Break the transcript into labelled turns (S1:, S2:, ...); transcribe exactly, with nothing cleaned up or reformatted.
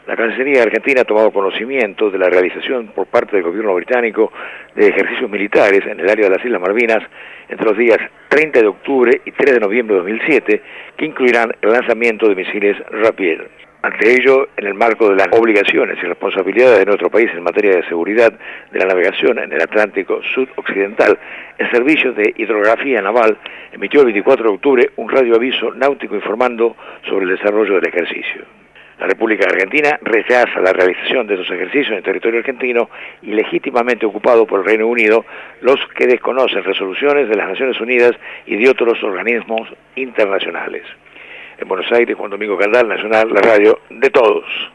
S1: La Cancillería argentina ha tomado conocimiento de la realización por parte del gobierno británico de ejercicios militares en el área de las Islas Malvinas entre los días treinta de octubre y tres de noviembre de dos mil siete, que incluirán el lanzamiento de misiles Rapier. Ante ello, en el marco de las obligaciones y responsabilidades de nuestro país en materia de seguridad de la navegación en el Atlántico Sudoccidental, el Servicio de Hidrografía Naval emitió el veinticuatro de octubre un radioaviso náutico informando sobre el desarrollo del ejercicio. La República Argentina rechaza la realización de estos ejercicios en el territorio argentino, ilegítimamente ocupado por el Reino Unido, los que desconocen resoluciones de las Naciones Unidas y de otros organismos internacionales. En Buenos Aires, Juan Domingo Candal, Nacional, la radio de todos.